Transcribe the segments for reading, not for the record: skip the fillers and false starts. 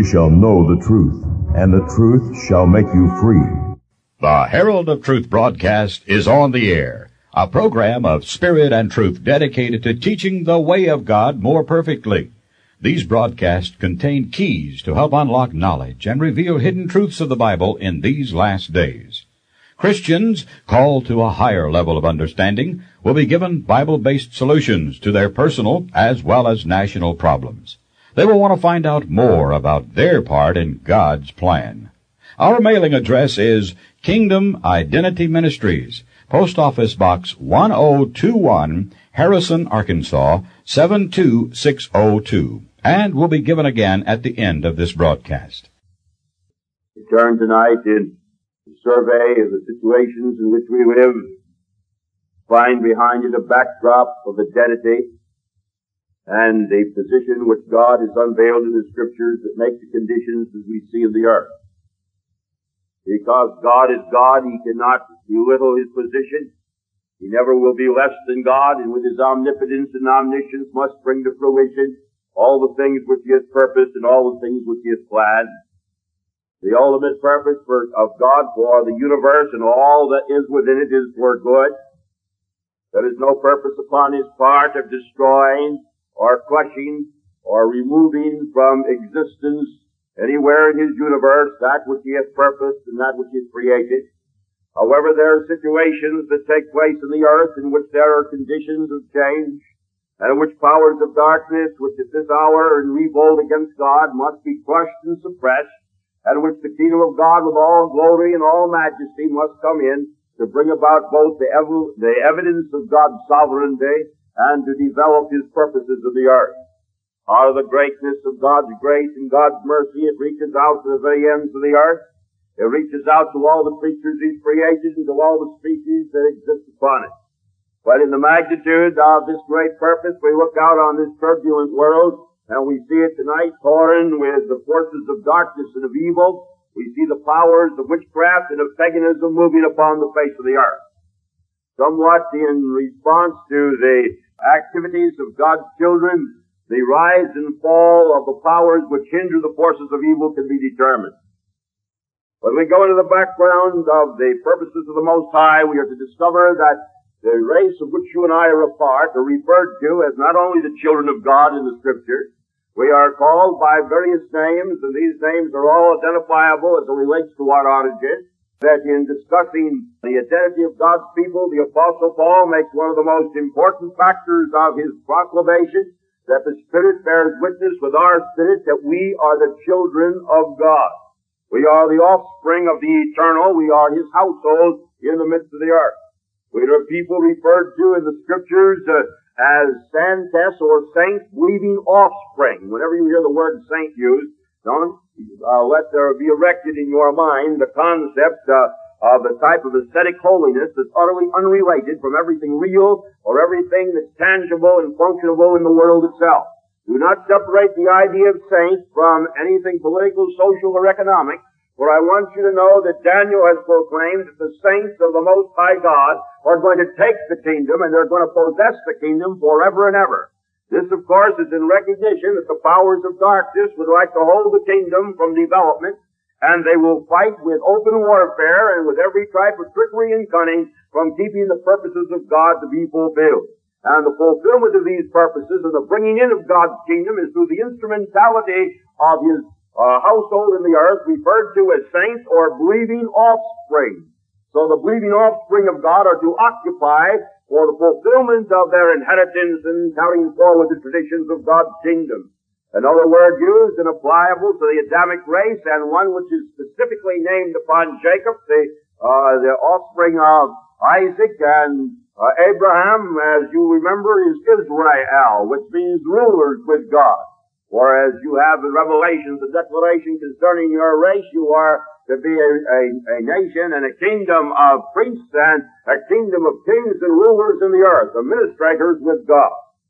shall know the truth, and the truth shall make you free. The Herald of Truth broadcast is on the air, a program of spirit and truth dedicated to teaching the way of God more perfectly. These broadcasts contain keys to help unlock knowledge and reveal hidden truths of the Bible in these last days. Christians called to a higher level of understanding will be given Bible-based solutions to their personal as well as national problems. They will want to find out more about their part in God's plan. Our mailing address is Kingdom Identity Ministries, Post Office Box 1021, Harrison, Arkansas, 72602, and will be given again at the end of this broadcast. We turn tonight in the survey of the situations in which we live, find behind it a backdrop of identity and a position which God has unveiled in the Scriptures that make the conditions as we see in the earth. Because God is God, He cannot belittle His position. He never will be less than God, and with His omnipotence and omniscience must bring to fruition all the things which He has purposed and all the things which He has planned. The ultimate purpose of God for the universe and all that is within it is for good. There is no purpose upon His part of destroying or crushing or removing from existence anywhere in His universe that which He has purposed and that which He has created. However, there are situations that take place in the earth in which there are conditions of change, and in which powers of darkness, which at this hour in revolt against God, must be crushed and suppressed, and in which the kingdom of God with all glory and all majesty must come in to bring about both the evidence of God's sovereignty and to develop His purposes of the earth. Out of the greatness of God's grace and God's mercy, it reaches out to the very ends of the earth. It reaches out to all the creatures He's created and to all the species that exist upon it. But in the magnitude of this great purpose, we look out on this turbulent world, and we see it tonight torn with the forces of darkness and of evil. We see the powers of witchcraft and of paganism moving upon the face of the earth. Somewhat in response to the activities of God's children, the rise and fall of the powers which hinder the forces of evil can be determined. When we go into the background of the purposes of the Most High, we are to discover that the race of which you and I are a part are referred to as not only the children of God in the Scripture. We are called by various names, and these names are all identifiable as it relates to our origin. That in discussing the identity of God's people, the Apostle Paul makes one of the most important factors of his proclamation, that the Spirit bears witness with our spirit that we are the children of God. We are the offspring of the eternal. We are His household in the midst of the earth. We are people referred to in the Scriptures as saintes or saints, believing offspring. Whenever you hear the word saint used, don't let there be erected in your mind the concept of the type of ascetic holiness that's utterly unrelated from everything real or everything that's tangible and functionable in the world itself. Do not separate the idea of saints from anything political, social, or economic, for I want you to know that Daniel has proclaimed that the saints of the Most High God are going to take the kingdom and they're going to possess the kingdom forever and ever. This, of course, is in recognition that the powers of darkness would like to hold the kingdom from development, and they will fight with open warfare and with every type of trickery and cunning from keeping the purposes of God to be fulfilled. And the fulfillment of these purposes and the bringing in of God's kingdom is through the instrumentality of His household in the earth, referred to as saints or believing offspring. So the believing offspring of God are to occupy for the fulfillment of their inheritance and carrying forward the traditions of God's kingdom. Another word used and applicable to the Adamic race, and one which is specifically named upon Jacob, the offspring of Isaac, and Abraham, as you remember, is Israel, which means rulers with God. For as you have in Revelation the declaration concerning your race, you are to be a nation and a kingdom of priests and a kingdom of kings and rulers in the earth, administrators with God.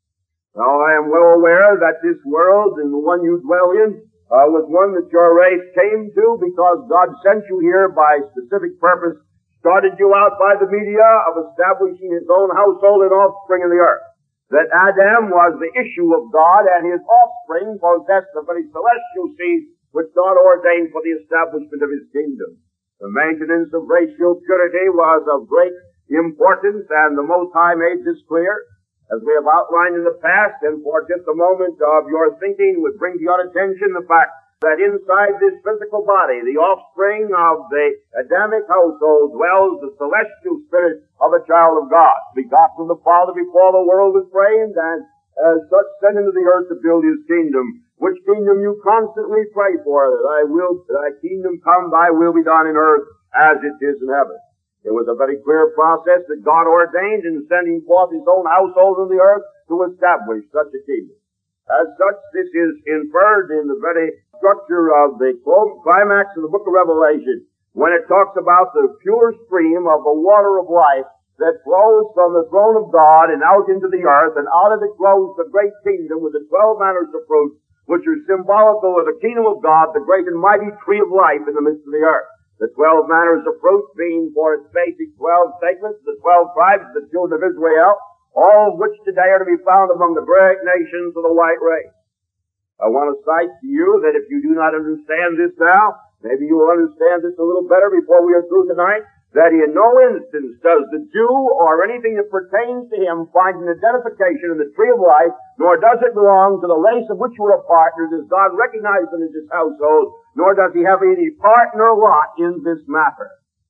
Now I am well aware that this world and the one you dwell in was one that your race came to because God sent you here by specific purpose, started you out by the media of establishing His own household and offspring in the earth. That Adam was the issue of God and his offspring possessed the very celestial seed which God ordained for the establishment of His kingdom. The maintenance of racial purity was of great importance, and the Most High made this clear, as we have outlined in the past, and for just a moment of your thinking would bring to your attention the fact that inside this physical body, the offspring of the Adamic household, dwells the celestial spirit of a child of God, begotten of the Father before the world was framed, and as such sent into the earth to build His kingdom, which kingdom you constantly pray for, thy kingdom come, thy will be done in earth as it is in heaven. It was a very clear process that God ordained in sending forth His own household in the earth to establish such a kingdom. As such, this is inferred in the very structure of the climax of the book of Revelation, when it talks about the pure stream of the water of life that flows from the throne of God and out into the earth, and out of it flows the great kingdom with the 12 manners of fruit, which are symbolical of the kingdom of God, the great and mighty tree of life in the midst of the earth. The 12 manners of fruit being for its basic 12 segments, the 12 tribes of the children of Israel, all of which today are to be found among the great nations of the white race. I want to cite to you that if you do not understand this now, maybe you will understand this a little better before we are through tonight, that in no instance does the Jew or anything that pertains to him find an identification in the tree of life, nor does it belong to the race of which you are a part, nor does God recognize them as His household, nor does He have any part nor lot in this matter.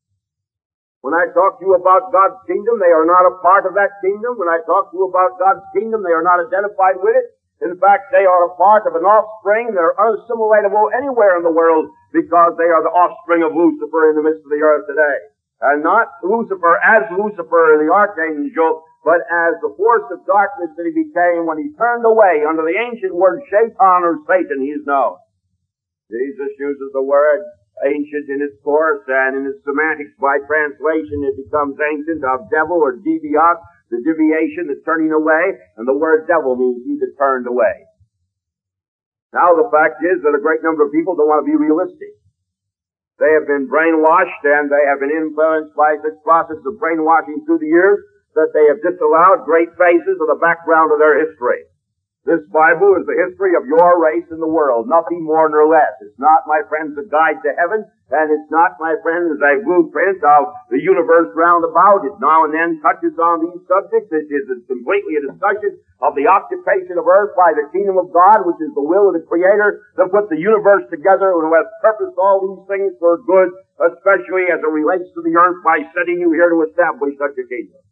When I talk to you about God's kingdom, they are not a part of that kingdom. When I talk to you about God's kingdom, they are not identified with it. In fact, they are a part of an offspring. They're unassimilatable anywhere in the world because they are the offspring of Lucifer in the midst of the earth today. And not Lucifer as Lucifer, the archangel, but as the force of darkness that he became when he turned away under the ancient word Shaitan or Satan, he is known. Jesus uses the word ancient in its course, and in its semantics by translation it becomes ancient of devil or deviat, the deviation, the turning away, and the word devil means he that turned away. Now the fact is that a great number of people don't want to be realistic. They have been brainwashed and they have been influenced by such process of brainwashing through the years that they have disallowed great phases of the background of their history. This Bible is the history of your race in the world, nothing more nor less. It's not, my friends, a guide to heaven, and it's not, my friends, a blueprint of the universe round about. It now and then touches on these subjects. It is completely a discussion of the occupation of earth by the kingdom of God, which is the will of the Creator that put the universe together and who has purposed all these things for good, especially as it relates to the earth by setting you here to establish such a kingdom.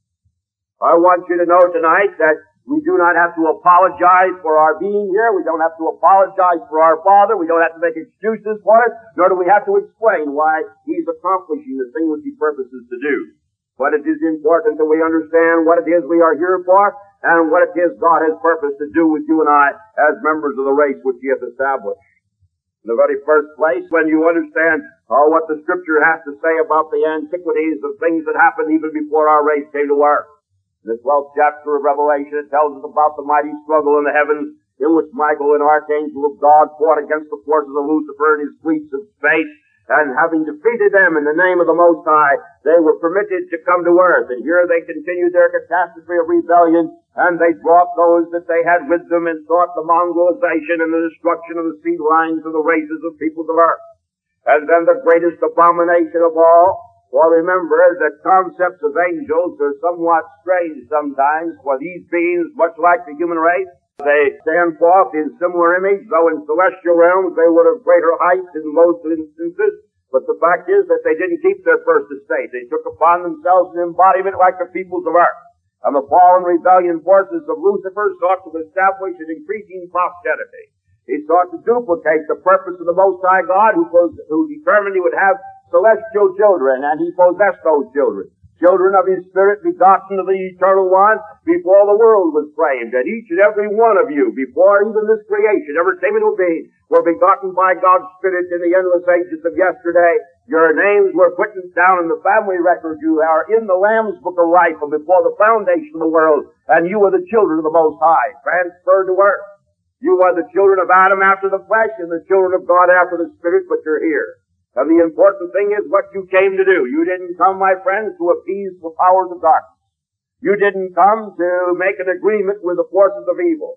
I want you to know tonight that we do not have to apologize for our being here. We don't have to apologize for our Father. We don't have to make excuses for it, nor do we have to explain why He's accomplishing the thing which He purposes to do. But it is important that we understand what it is we are here for and what it is God has purposed to do with you and I as members of the race which He has established. In the very first place, when you understand what the Scripture has to say about the antiquities of things that happened even before our race came to earth. In the 12th chapter of Revelation, it tells us about the mighty struggle in the heavens in which Michael, an archangel of God, fought against the forces of Lucifer and his fleets of space, and having defeated them in the name of the Most High, they were permitted to come to earth. And here they continued their catastrophe of rebellion, and they brought those that they had with them and sought the mongrelization and the destruction of the seed lines of the races of peoples of earth. And then the greatest abomination of all, for remember that concepts of angels are somewhat strange sometimes, for these beings, much like the human race, they stand forth in similar image, though in celestial realms they were of greater height in most instances. But the fact is that they didn't keep their first estate. They took upon themselves an embodiment like the peoples of earth. And the fallen rebellion forces of Lucifer sought to establish an increasing posterity. He sought to duplicate the purpose of the Most High God who determined He would have celestial children, and He possessed those children. Children of His Spirit, begotten of the Eternal One, before the world was framed. And each and every one of you, before even this creation ever came into being, were begotten by God's Spirit in the endless ages of yesterday. Your names were put down in the family record. You are in the Lamb's Book of Life from before the foundation of the world, and you are the children of the Most High, transferred to earth. You are the children of Adam after the flesh and the children of God after the Spirit, but you're here. And the important thing is what you came to do. You didn't come, my friends, to appease the powers of darkness. You didn't come to make an agreement with the forces of evil.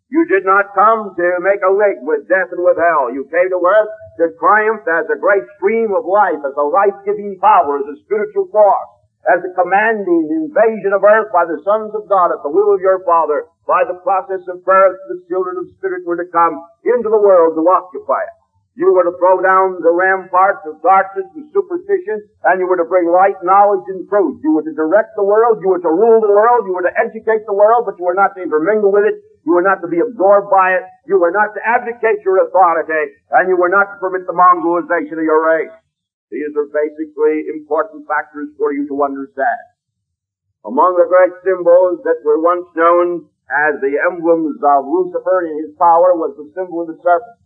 You did not come to make a league with death and with hell. You came to earth to triumph as a great stream of life, as a life-giving power, as a spiritual force, as a commanding invasion of earth by the sons of God at the will of your Father, by the process of birth, the children of spirit were to come into the world to occupy it. You were to throw down the ramparts of darkness and superstition, and you were to bring light, knowledge, and truth. You were to direct the world, you were to rule the world, you were to educate the world, but you were not to intermingle with it, you were not to be absorbed by it, you were not to abdicate your authority, and you were not to permit the mongrelization of your race. These are basically important factors for you to understand. Among the great symbols that were once known as the emblems of Lucifer and his power was the symbol of the serpent.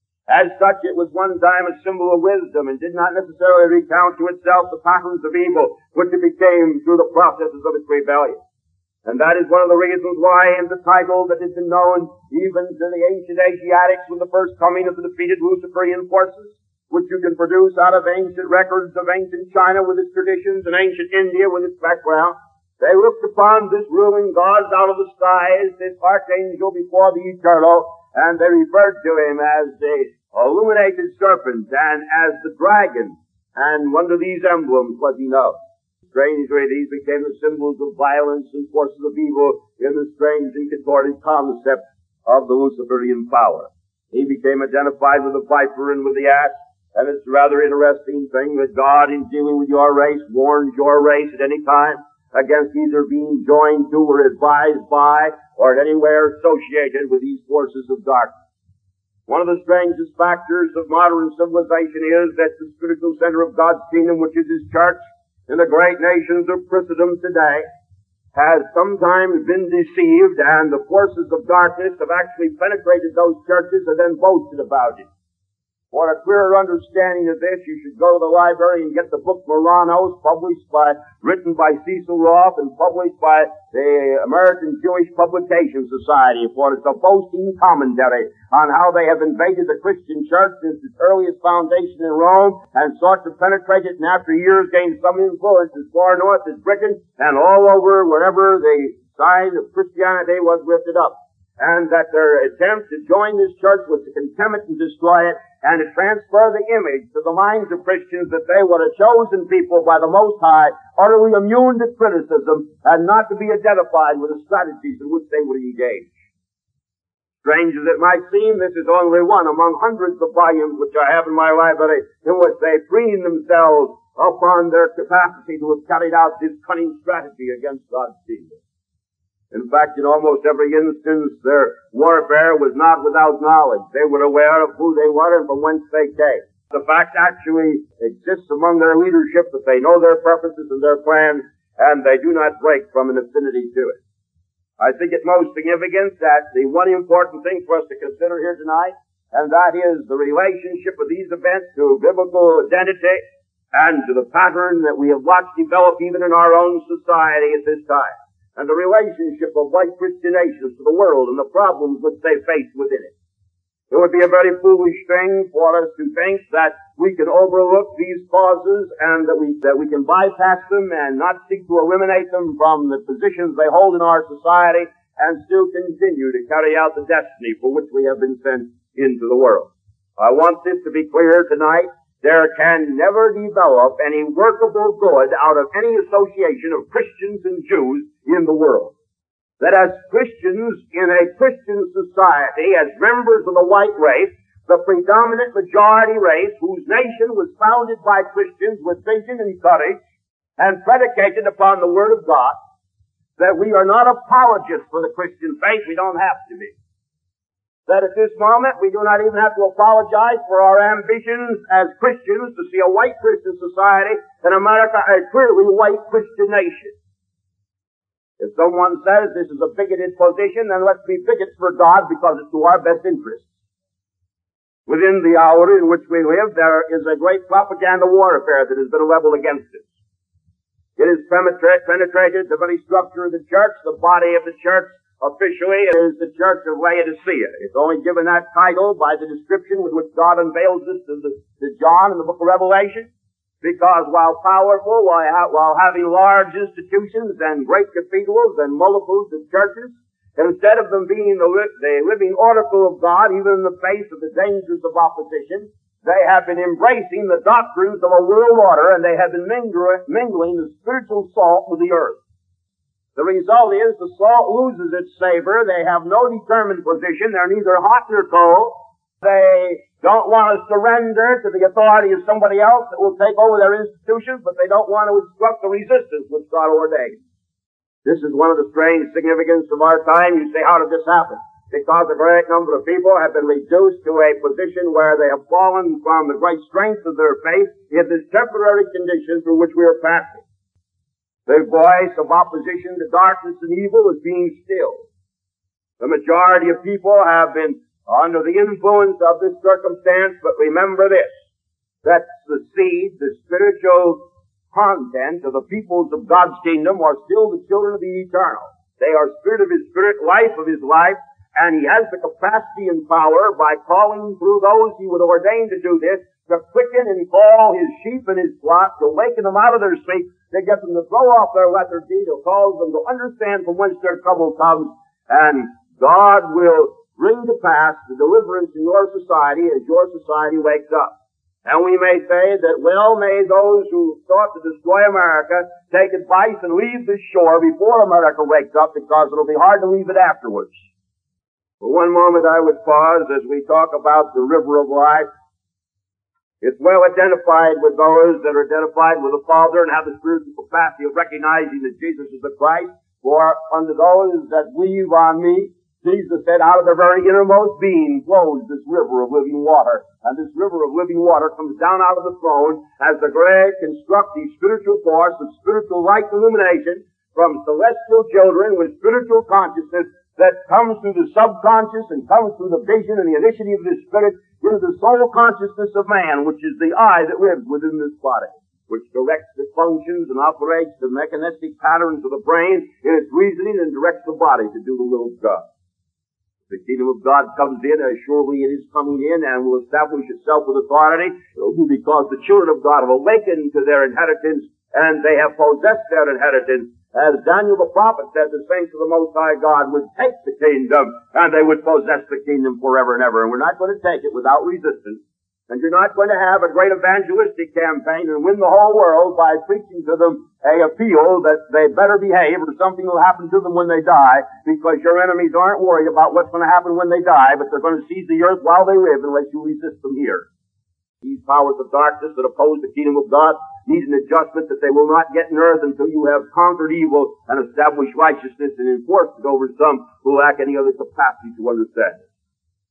As such, it was one time a symbol of wisdom and did not necessarily recount to itself the patterns of evil which it became through the processes of its rebellion. And that is one of the reasons why in the title that has been known even to the ancient Asiatics with the first coming of the defeated Luciferian forces, which you can produce out of ancient records of ancient China with its traditions and ancient India with its background, they looked upon this ruling God out of the skies, this archangel before the eternal, and they referred to him as the illuminated serpent and as the dragon, and under these emblems was he known. Strangely, these became the symbols of violence and forces of evil in the strange and contorted concept of the Luciferian power. He became identified with the viper and with the ass, and it's a rather interesting thing that God, in dealing with your race, warns your race at any time against either being joined to or advised by or in any way associated with these forces of darkness. One of the strangest factors of modern civilization is that the spiritual center of God's kingdom, which is His church, in the great nations of Christendom today, has sometimes been deceived, and the forces of darkness have actually penetrated those churches and then boasted about it. For a clearer understanding of this, you should go to the library and get the book Moranos, written by Cecil Roth and published by the American Jewish Publication Society, for it's a boasting commentary on how they have invaded the Christian church since its earliest foundation in Rome and sought to penetrate it, and after years gained some influence as far north as Britain and all over wherever the sign of Christianity was lifted up. And that their attempt to join this church was to condemn it and destroy it, and to transfer the image to the minds of Christians that they were a chosen people by the Most High, utterly immune to criticism, and not to be identified with the strategies in which they would engage. Strange as it might seem, this is only one among hundreds of volumes which I have in my library in which they preen themselves upon their capacity to have carried out this cunning strategy against God's kingdom. In fact, in almost every instance, their warfare was not without knowledge. They were aware of who they were and from whence they came. The fact actually exists among their leadership that they know their purposes and their plans, and they do not break from an affinity to it. I think it most significant that the one important thing for us to consider here tonight, and that is the relationship of these events to biblical identity and to the pattern that we have watched develop even in our own society at this time, and the relationship of white Christian nations to the world and the problems which they face within it. It would be a very foolish thing for us to think that we can overlook these causes and that we can bypass them and not seek to eliminate them from the positions they hold in our society and still continue to carry out the destiny for which we have been sent into the world. I want this to be clear tonight. There can never develop any workable good out of any association of Christians and Jews in the world. That as Christians in a Christian society, as members of the white race, the predominant majority race whose nation was founded by Christians with vision and courage and predicated upon the Word of God, that we are not apologists for the Christian faith. We don't have to be. That at this moment we do not even have to apologize for our ambitions as Christians to see a white Christian society and America a clearly white Christian nation. If someone says this is a bigoted position, then let's be bigots for God because it's to our best interest. Within the hour in which we live, there is a great propaganda warfare that has been leveled against us. It has penetrated the very structure of the church, the body of the church. Officially, it is the Church of Laodicea. It's only given that title by the description with which God unveils this to John in the book of Revelation, because while powerful, while having large institutions and great cathedrals and multitudes of churches, Instead of them being the living oracle of God, even in the face of the dangers of opposition, they have been embracing the doctrines of a world order, and they have been mingling the spiritual salt with the earth. The result is the salt loses its savor. They have no determined position. They're neither hot nor cold. They don't want to surrender to the authority of somebody else that will take over their institutions, but they don't want to obstruct the resistance which God ordained. This is one of the strange significance of our time. You say, how did this happen? Because a great number of people have been reduced to a position where they have fallen from the great strength of their faith in this temporary condition through which we are passing. The voice of opposition to darkness and evil is being stilled. The majority of people have been under the influence of this circumstance, but remember this, that the seed, the spiritual content of the peoples of God's kingdom are still the children of the eternal. They are spirit of His spirit, life of His life, and He has the capacity and power by calling through those He would ordain to do this, to quicken and call His sheep and His flock, to waken them out of their sleep, to get them to throw off their lethargy, to cause them to understand from whence their trouble comes, and God will bring to pass the deliverance in your society as your society wakes up. And we may say that, well, may those who sought to destroy America take advice and leave this shore before America wakes up, because it'll be hard to leave it afterwards. For one moment I would pause as we talk about the river of life. It's well identified with those that are identified with the Father and have the spiritual capacity of recognizing that Jesus is the Christ. For unto those that believe on me, Jesus said, out of their very innermost being flows this river of living water. And this river of living water comes down out of the throne as the great constructive spiritual force of spiritual light illumination from celestial children with spiritual consciousness that comes through the subconscious and comes through the vision and the initiative of the Spirit into the soul consciousness of man, which is the eye that lives within this body, which directs the functions and operates the mechanistic patterns of the brain in its reasoning and directs the body to do the will of God. The kingdom of God comes in as surely it is coming in and will establish itself with authority. It will be because the children of God have awakened to their inheritance and they have possessed their inheritance. As Daniel the prophet said, the saints of the Most High God would take the kingdom and they would possess the kingdom forever and ever. And we're not going to take it without resistance. And you're not going to have a great evangelistic campaign and win the whole world by preaching to them a appeal that they better behave or something will happen to them when they die, because your enemies aren't worried about what's going to happen when they die, but they're going to seize the earth while they live unless you resist them here. These powers of darkness that oppose the kingdom of God need an adjustment that they will not get in earth until you have conquered evil and established righteousness and enforced it over some who lack any other capacity to understand it.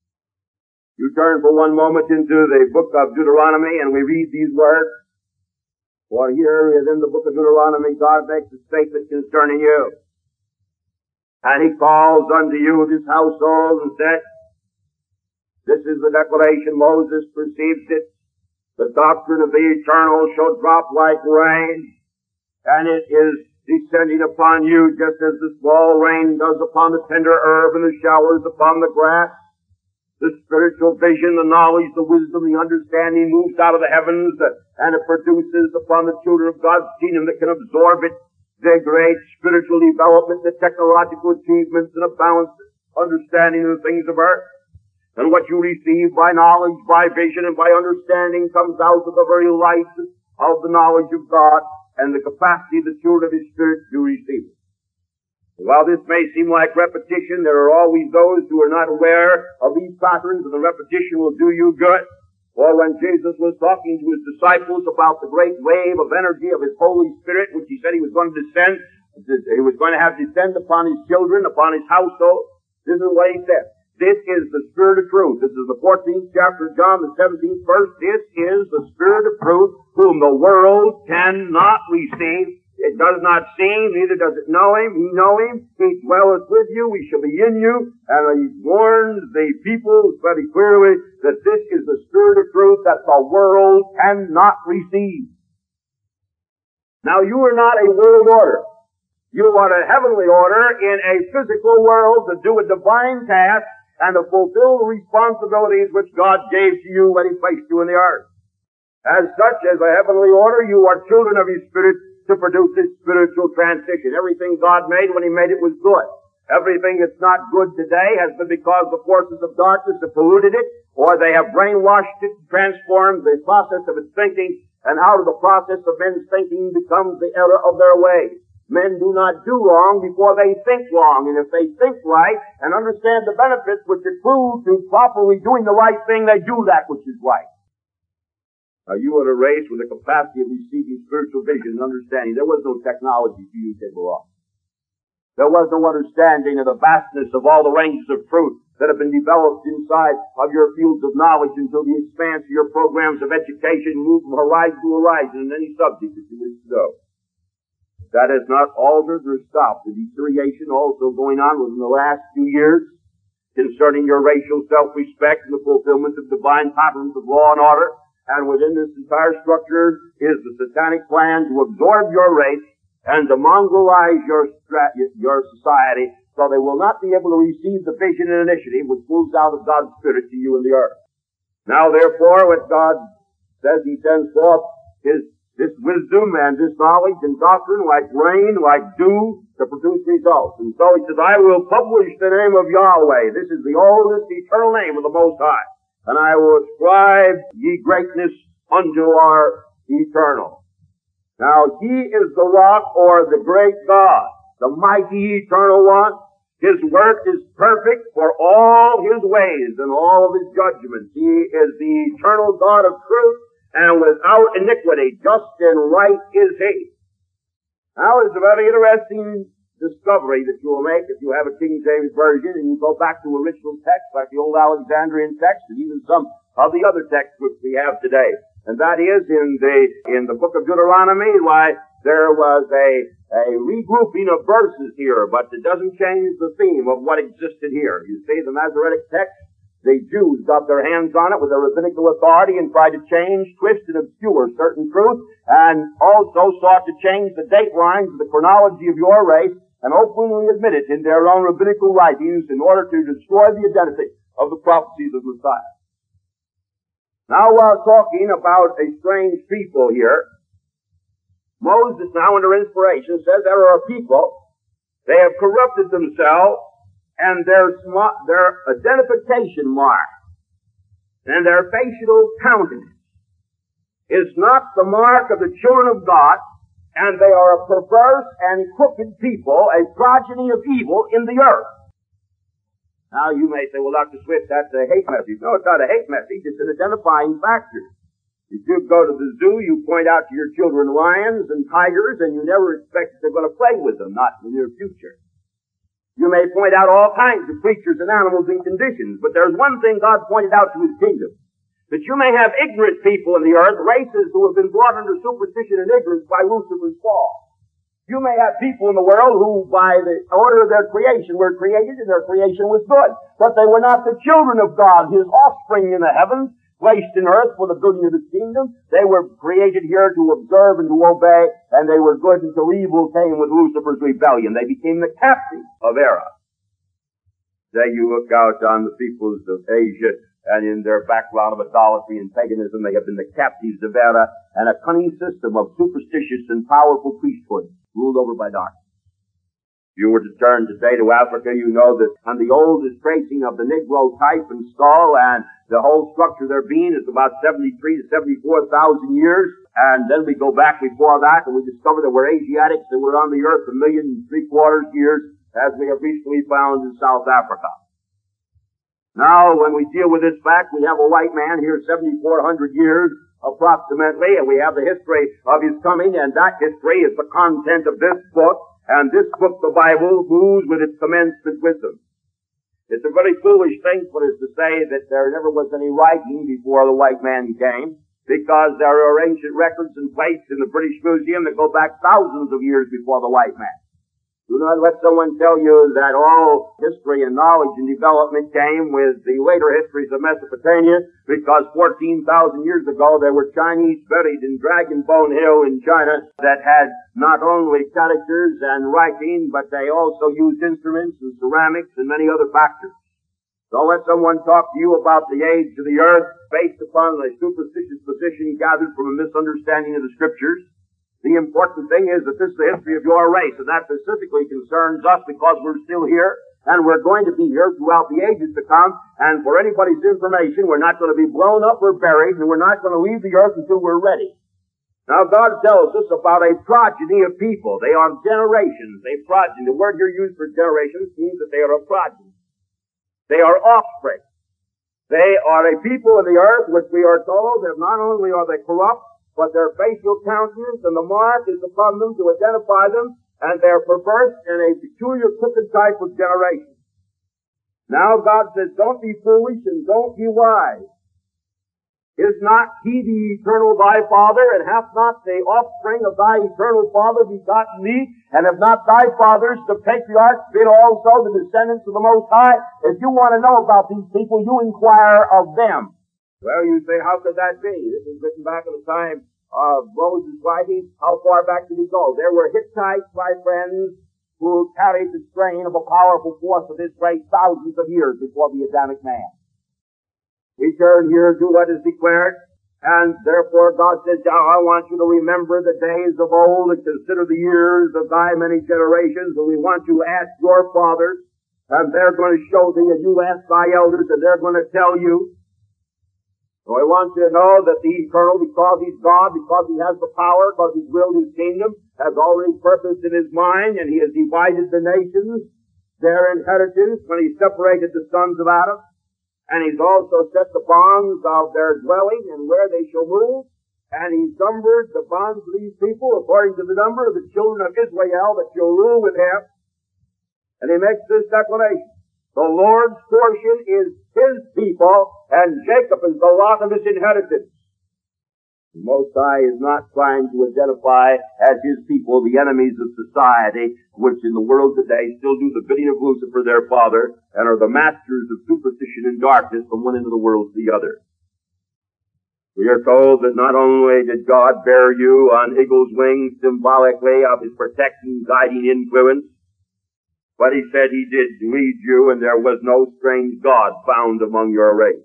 You turn for one moment into the book of Deuteronomy and we read these words. For here is in the book of Deuteronomy, God makes a statement concerning you. And He calls unto you this household and said, this is the declaration, Moses perceives it. The doctrine of the eternal shall drop like rain, and it is descending upon you just as the small rain does upon the tender herb and the showers upon the grass. The spiritual vision, the knowledge, the wisdom, the understanding moves out of the heavens, and it produces upon the children of God's kingdom that can absorb it the great spiritual development, the technological achievements, and a balanced understanding of the things of earth. And what you receive by knowledge, by vision, and by understanding comes out of the very light of the knowledge of God and the capacity of the children of His Spirit to receive it. While this may seem like repetition, there are always those who are not aware of these patterns, and the repetition will do you good. For when Jesus was talking to His disciples about the great wave of energy of His Holy Spirit, which He said He was going to descend, He was going to have descend upon His children, upon His household, this is what He said. This is the Spirit of truth. This is the 14th chapter of John, the 17th verse. This is the Spirit of truth, whom the world cannot receive. It does not see, neither does it know Him. Ye know Him. He dwelleth with you. We shall be in you. And He warns the people very clearly that this is the Spirit of truth that the world cannot receive. Now you are not a world order. You are a heavenly order in a physical world to do a divine task and to fulfill the responsibilities which God gave to you when He placed you in the earth. As such, as a heavenly order, you are children of His Spirit to produce this spiritual transition. Everything God made when He made it was good. Everything that's not good today has been because the forces of darkness have polluted it, or they have brainwashed it, transformed the process of its thinking, and out of the process of men's thinking becomes the error of their ways. Men do not do wrong before they think wrong, and if they think right and understand the benefits which accrue to properly doing the right thing, they do that which is right. Now, you were raised with the capacity of receiving spiritual vision and understanding. There was no technology for you to take along. There was no understanding of the vastness of all the ranges of truth that have been developed inside of your fields of knowledge until the expanse of your programs of education move from horizon to horizon in any subject that you wish to know. That has not altered or stopped the deterioration also going on within the last few years concerning your racial self-respect and the fulfillment of divine patterns of law and order. And within this entire structure is the satanic plan to absorb your race and to mongrelize your society so they will not be able to receive the vision and initiative which moves out of God's Spirit to you in the earth. Now therefore, what God says, He sends forth this wisdom and this knowledge and doctrine like rain, like dew, to produce results. And so He says, I will publish the name of Yahweh. This is the oldest eternal name of the Most High. And I will ascribe ye greatness unto our eternal. Now, He is the rock or the great God, the mighty eternal one. His work is perfect for all His ways and all of His judgments. He is the eternal God of truth and without iniquity. Just and right is He. Now, it's a very interesting discovery that you will make if you have a King James Version and you go back to original texts like the old Alexandrian text and even some of the other texts which we have today. And that is in the book of Deuteronomy, why there was a regrouping of verses here, but it doesn't change the theme of what existed here. You see, the Masoretic text, the Jews got their hands on it with their rabbinical authority and tried to change, twist, and obscure certain truth, and also sought to change the date lines of the chronology of your race and openly admit it in their own rabbinical writings in order to destroy the identity of the prophecies of Messiah. Now, while talking about a strange people here, Moses, now under inspiration, says there are people, they have corrupted themselves, and their identification mark and their facial countenance is not the mark of the children of God, and they are a perverse and crooked people, a progeny of evil in the earth. Now you may say, well, Dr. Swift, that's a hate message. No, it's not a hate message. It's an identifying factor. If you go to the zoo, you point out to your children lions and tigers, and you never expect that they're going to play with them, not in the near future. You may point out all kinds of creatures and animals and conditions, but there's one thing God pointed out to His kingdom. That you may have ignorant people in the earth, races who have been brought under superstition and ignorance by Lucifer's fall. You may have people in the world who, by the order of their creation, were created and their creation was good. But they were not the children of God, His offspring in the heavens, placed in earth for the building of His kingdom. They were created here to observe and to obey, and they were good until evil came with Lucifer's rebellion. They became the captives of error. There you look out on the peoples of Asia, and in their background of idolatry and paganism, they have been the captives of error and a cunning system of superstitious and powerful priesthood ruled over by darkness. If you were to turn today to Africa, you know that on the oldest tracing of the Negro type and skull and the whole structure of their being is about 73 to 74,000 years. And then we go back before that and we discover there were Asiatics that were on the earth 1.75 million years, as we have recently found in South Africa. Now, when we deal with this fact, we have a white man here 7,400 years approximately, and we have the history of his coming, and that history is the content of this book, and this book, the Bible, moves with its commencement wisdom. It's a very foolish thing for us to say that there never was any writing before the white man came, because there are ancient records and plates in the British Museum that go back thousands of years before the white man. Do not let someone tell you that all history and knowledge and development came with the later histories of Mesopotamia, because 14,000 years ago there were Chinese buried in Dragon Bone Hill in China that had not only characters and writing, but they also used instruments and ceramics and many other factors. So let someone talk to you about the age of the earth based upon a superstitious position gathered from a misunderstanding of the Scriptures. The important thing is that this is the history of your race, and that specifically concerns us because we're still here, and we're going to be here throughout the ages to come, and for anybody's information, we're not going to be blown up or buried, and we're not going to leave the earth until we're ready. Now God tells us about a progeny of people. They are generations, a progeny. The word here used for generations means that they are a progeny. They are offspring. They are a people of the earth which we are told that not only are they corrupt, but their facial countenance and the mark is upon them to identify them, and they're perverse in a peculiar crooked type of generation. Now God says, don't be foolish and don't be wise. Is not he the eternal thy Father, and hath not the offspring of thy eternal Father begotten thee? And have not thy fathers, the patriarchs, been also the descendants of the Most High? If you want to know about these people, you inquire of them. Well, you say, how could that be? This was written back in the time of Moses' writing. How far back did he go? There were Hittites, my friends, who carried the strain of a powerful force of this race thousands of years before the Adamic man. We turn here to what is declared, and therefore God says, I want you to remember the days of old and consider the years of thy many generations, and we want you to ask your fathers, and they're going to show thee, and you ask thy elders, and they're going to tell you. So I want you to know that the eternal, because he's God, because he has the power, because he's willed his kingdom, has already purposed in his mind, and he has divided the nations, their inheritance, when he separated the sons of Adam. And he's also set the bonds of their dwelling and where they shall move. And he's numbered the bonds of these people according to the number of the children of Israel that shall rule with him. And he makes this declaration. The Lord's portion is his people, and Jacob is the lot of his inheritance. The Most High is not trying to identify as his people the enemies of society, which in the world today still do the bidding of Lucifer, their father, and are the masters of superstition and darkness from one end of the world to the other. We are told that not only did God bear you on eagle's wings symbolically of his protecting, guiding influence, but he said he did lead you, and there was no strange God found among your race.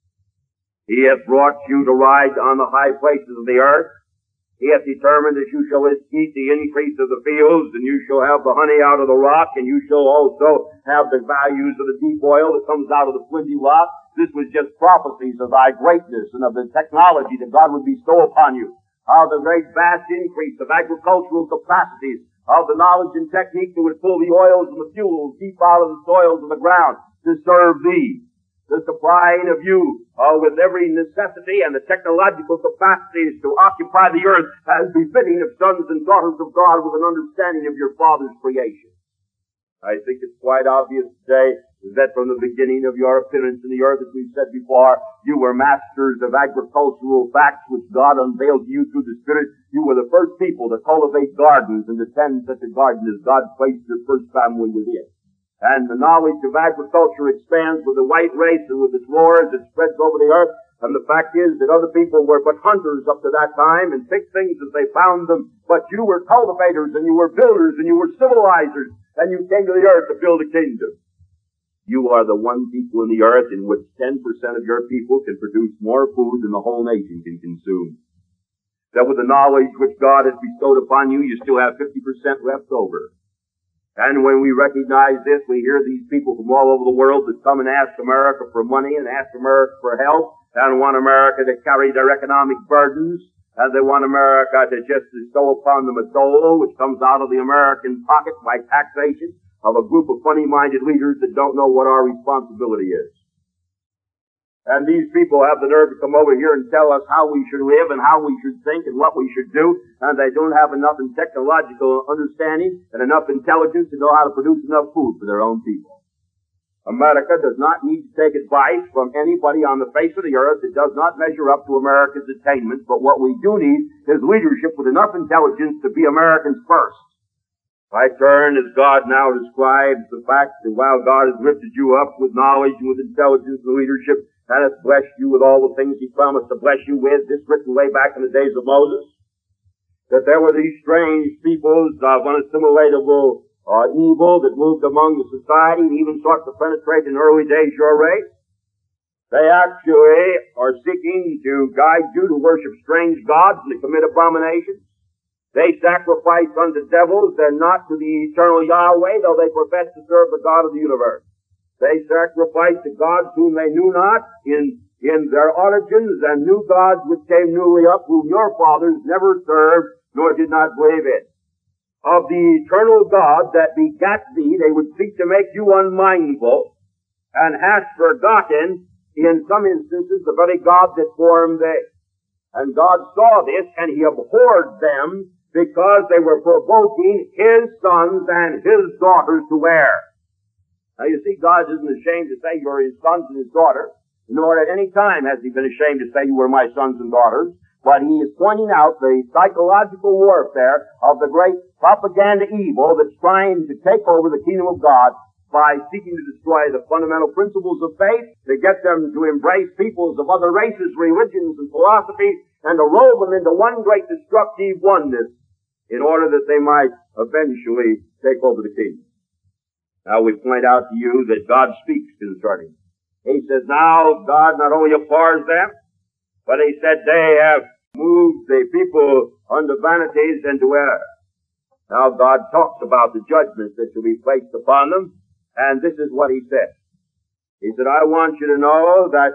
He hath brought you to ride on the high places of the earth. He hath determined that you shall eat the increase of the fields, and you shall have the honey out of the rock, and you shall also have the values of the deep oil that comes out of the flinty rock. This was just prophecies of thy greatness and of the technology that God would bestow upon you, of the great vast increase of agricultural capacities, of the knowledge and technique that would pull the oils and the fuels deep out of the soils of the ground to serve thee. The supplying of you with every necessity and the technological capacities to occupy the earth as befitting of sons and daughters of God with an understanding of your Father's creation. I think it's quite obvious today that from the beginning of your appearance in the earth, as we've said before, you were masters of agricultural facts which God unveiled to you through the Spirit. You were the first people to cultivate gardens and to tend such a garden as God placed your first family within. And the knowledge of agriculture expands with the white race and with its wars. It spreads over the earth. And the fact is that other people were but hunters up to that time and picked things as they found them. But you were cultivators and you were builders and you were civilizers. And you came to the earth to build a kingdom. You are the one people in the earth in which 10% of your people can produce more food than the whole nation can consume. That with the knowledge which God has bestowed upon you, you still have 50% left over. And when we recognize this, we hear these people from all over the world that come and ask America for money and ask America for help and want America to carry their economic burdens, and they want America to just bestow upon them a dole which comes out of the American pocket by taxation of a group of funny-minded leaders that don't know what our responsibility is. And these people have the nerve to come over here and tell us how we should live and how we should think and what we should do, and they don't have enough in technological understanding and enough intelligence to know how to produce enough food for their own people. America does not need to take advice from anybody on the face of the earth. It does not measure up to America's attainments, but what we do need is leadership with enough intelligence to be Americans first. I turn as God now describes the fact that while God has lifted you up with knowledge and with intelligence and leadership, and has blessed you with all the things he promised to bless you with, this written way back in the days of Moses, that there were these strange peoples of unassimilatable evil that moved among the society and even sought to penetrate in early days your race. They actually are seeking to guide you to worship strange gods and to commit abominations. They sacrifice unto devils and not to the eternal Yahweh, though they profess to serve the God of the universe. They sacrifice to gods whom they knew not in their origins, and new gods which came newly up, whom your fathers never served, nor did not believe in. Of the eternal God that begat thee, they would seek to make you unmindful, and hast forgotten, in some instances, the very God that formed thee. And God saw this, and He abhorred them, because they were provoking His sons and His daughters to err. Now you see, God isn't ashamed to say you're His sons and His daughters, nor at any time has He been ashamed to say you were my sons and daughters, but He is pointing out the psychological warfare of the great propaganda evil that's trying to take over the kingdom of God by seeking to destroy the fundamental principles of faith, to get them to embrace peoples of other races, religions, and philosophies, and to roll them into one great destructive oneness, in order that they might eventually take over the kingdom. Now we point out to you that God speaks concerning. He says, now God not only abhors them, but He said they have moved the people unto vanities and to error. Now God talks about the judgments that shall be placed upon them, and this is what He said. He said, I want you to know that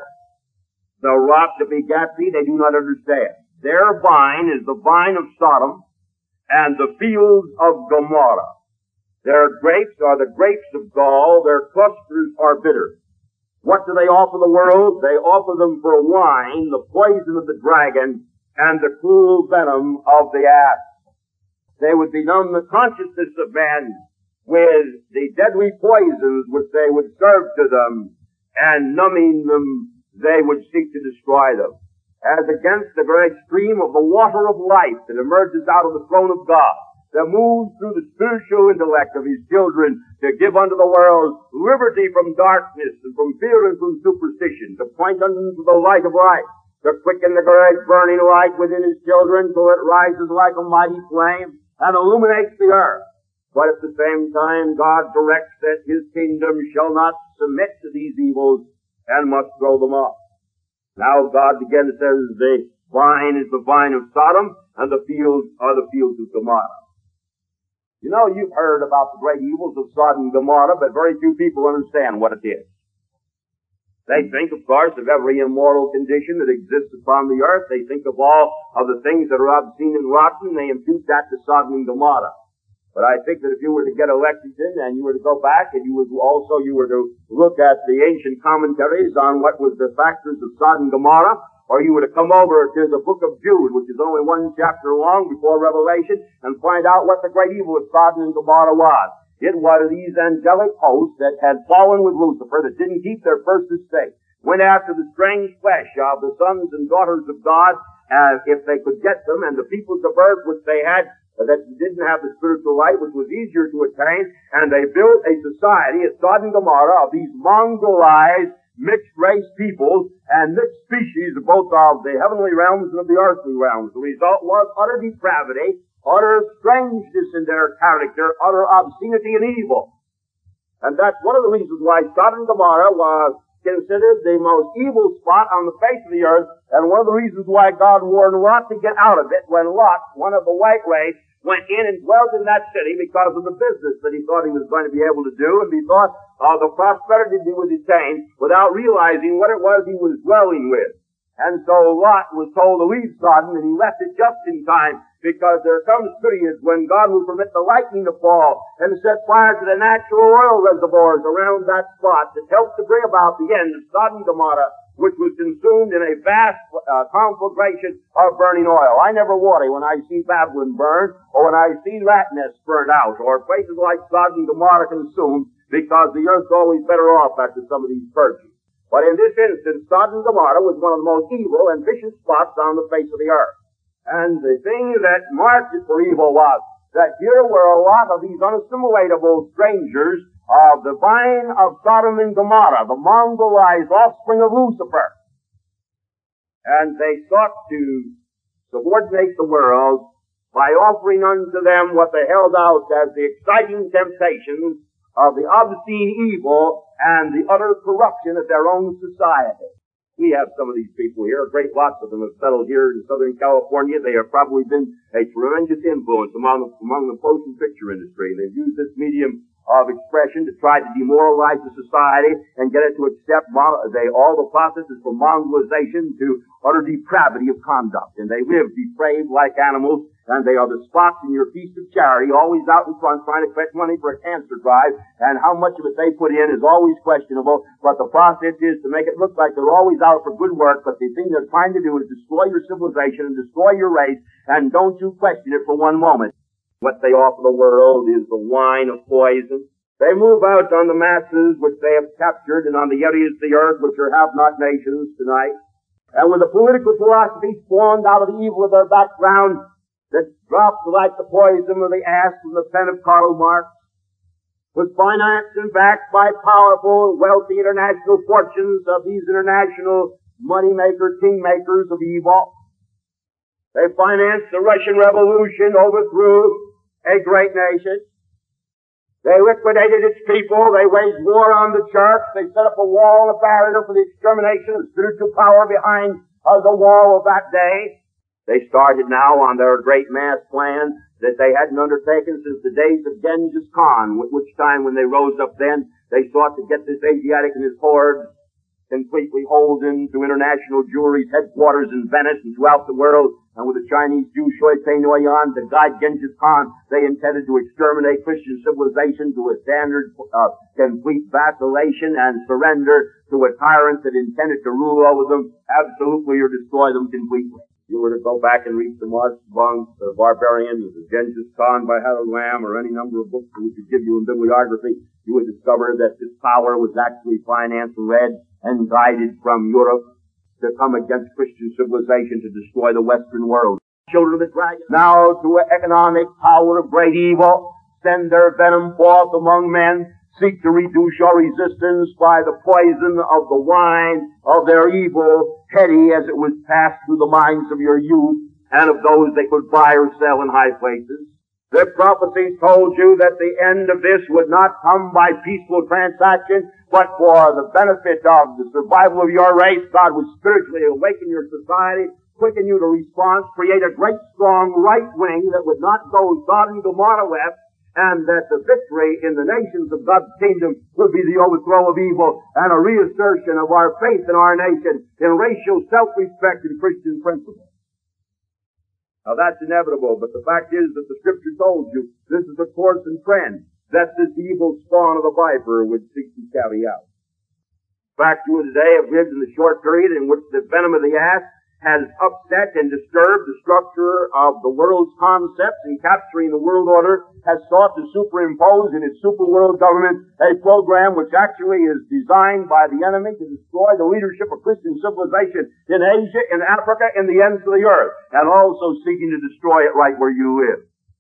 the rock that begat thee, they do not understand. Their vine is the vine of Sodom, and the fields of Gomorrah. Their grapes are the grapes of gall, their clusters are bitter. What do they offer the world? They offer them for wine, the poison of the dragon, and the cruel venom of the ass. They would benumb the consciousness of men with the deadly poisons which they would serve to them, and numbing them, they would seek to destroy them. As against the very stream of the water of life that emerges out of the throne of God, that moves through the spiritual intellect of His children to give unto the world liberty from darkness and from fear and from superstition, to point unto the light of life, to quicken the great burning light within His children till it rises like a mighty flame and illuminates the earth. But at the same time, God directs that His kingdom shall not submit to these evils and must throw them off. Now God again says the vine is the vine of Sodom, and the fields are the fields of Gomorrah. You know, you've heard about the great evils of Sodom and Gomorrah, but very few people understand what it is. They think, of course, of every immoral condition that exists upon the earth. They think of all of the things that are obscene and rotten, and they impute that to Sodom and Gomorrah. But I think that if you were to get a Lexington and you were to go back and you were to look at the ancient commentaries on what was the factors of Sodom and Gomorrah, or you were to come over to the book of Jude, which is only one chapter long before Revelation, and find out what the great evil of Sodom and Gomorrah was. It was these angelic hosts that had fallen with Lucifer, that didn't keep their first estate, went after the strange flesh of the sons and daughters of God, as if they could get them, and the peoples of earth which they had, that didn't have the spiritual light, which was easier to attain, and they built a society at Sodom and Gomorrah of these mongolized, mixed-race peoples and mixed species, both of the heavenly realms and of the earthly realms. The result was utter depravity, utter strangeness in their character, utter obscenity and evil. And that's one of the reasons why Sodom and Gomorrah was considered the most evil spot on the face of the earth, and one of the reasons why God warned Lot to get out of it when Lot, one of the white race, went in and dwelt in that city because of the business that he thought he was going to be able to do, and he thought the prosperity he would attain without realizing what it was he was dwelling with. And so Lot was told to leave Sodom, and he left it just in time, because there comes periods when God will permit the lightning to fall and set fire to the natural oil reservoirs around that spot that helped to bring about the end of Sodom and Gomorrah, which was consumed in a vast conflagration of burning oil. I never worry when I see Babylon burn, or when I see Latness burned out, or places like Sodom and Gomorrah consumed, because the earth's always better off after some of these purges. But in this instance, Sodom and Gomorrah was one of the most evil and vicious spots on the face of the earth. And the thing that marked it for evil was that here were a lot of these unassimilatable strangers of the vine of Sodom and Gomorrah, the mongolized offspring of Lucifer. And they sought to subordinate the world by offering unto them what they held out as the exciting temptations of the obscene evil and the utter corruption of their own society. We have some of these people here. Great lots of them have settled here in Southern California. They have probably been a tremendous influence among the motion picture industry. They've used this medium of expression to try to demoralize the society and get it to accept all the processes from mongrelization to utter depravity of conduct. And they live depraved like animals, and they are the spots in your feast of charity, always out in front trying to collect money for a cancer drive, and how much of it they put in is always questionable, but the process is to make it look like they're always out for good work, but the thing they're trying to do is destroy your civilization and destroy your race, and don't you question it for one moment. What they offer the world is the wine of poison. They move out on the masses which they have captured and on the areas of the earth which are have-not nations tonight. And with the political philosophy spawned out of the evil of their background that dropped like the poison of the ass from the pen of Karl Marx, was financed and backed by powerful, wealthy international fortunes of these international money-maker, king-makers of evil. They financed the Russian Revolution, overthrew a great nation. They liquidated its people. They waged war on the church. They set up a wall, a barrier for the extermination of spiritual power behind the wall of that day. They started now on their great mass plan that they hadn't undertaken since the days of Genghis Khan, at which time when they rose up then, they sought to get this Asiatic and his hordes completely holden to international Jewry's headquarters in Venice and throughout the world. And with the Chinese Jew Shui Pei Noyan to guide Genghis Khan, they intended to exterminate Christian civilization to a standard of complete vacillation and surrender to a tyrant that intended to rule over them absolutely or destroy them completely. If you were to go back and read the March Bunk, the Barbarian, the Genghis Khan by Harold Lamb, or any number of books that we could give you in bibliography, you would discover that this power was actually financed and led and guided from Europe to come against Christian civilization to destroy the Western world. Children of the dragon, now to an economic power of great evil, send their venom forth among men, seek to reduce your resistance by the poison of the wine of their evil, heady as it was passed through the minds of your youth and of those they could buy or sell in high places. Their prophecies told you that the end of this would not come by peaceful transaction, but for the benefit of the survival of your race. God would spiritually awaken your society, quicken you to response, create a great strong right wing that would not go Sodom and Gomorrah left, and that the victory in the nations of God's kingdom would be the overthrow of evil and a reassertion of our faith in our nation in racial self-respect and Christian principles. Now that's inevitable, but the fact is that the Scripture told you this is the course and trend that this evil spawn of the viper would seek to carry out. In fact, you today have lived in the short period in which the venom of the ass has upset and disturbed the structure of the world's concepts, and capturing the world order has sought to superimpose in its super world government a program which actually is designed by the enemy to destroy the leadership of Christian civilization in Asia, in Africa, in the ends of the earth, and also seeking to destroy it right where you live.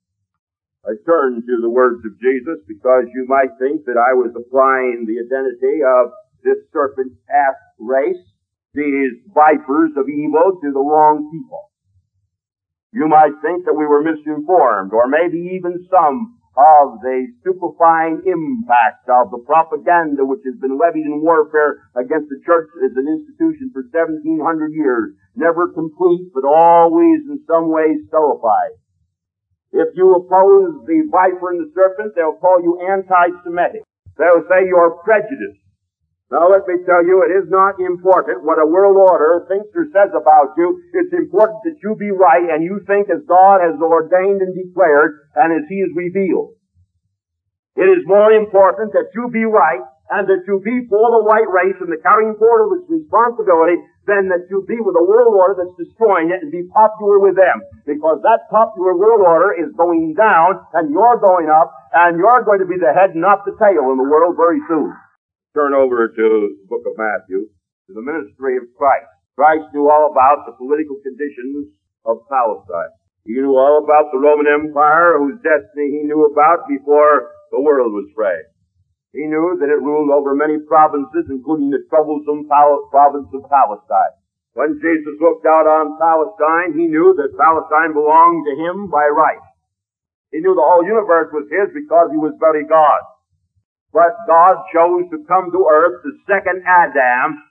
I turn to the words of Jesus because you might think that I was applying the identity of this serpent ass race, these vipers of evil, to the wrong people. You might think that we were misinformed, or maybe even some of the stupefying impact of the propaganda which has been levied in warfare against the church as an institution for 1,700 years, never complete, but always in some ways stultified. If you oppose the viper and the serpent, they'll call you anti-Semitic. They'll say you're prejudiced. Now let me tell you, it is not important what a world order thinks or says about you. It's important that you be right and you think as God has ordained and declared and as He has revealed. It is more important that you be right and that you be for the white race and the carrying forward of its responsibility than that you be with a world order that's destroying it and be popular with them. Because that popular world order is going down and you're going up and you're going to be the head and not the tail in the world very soon. Turn over to the book of Matthew, to the ministry of Christ. Christ knew all about the political conditions of Palestine. He knew all about the Roman Empire, whose destiny he knew about before the world was framed. He knew that it ruled over many provinces, including the troublesome province of Palestine. When Jesus looked out on Palestine, he knew that Palestine belonged to him by right. He knew the whole universe was his because he was very God. But God chose to come to earth, the second Adam,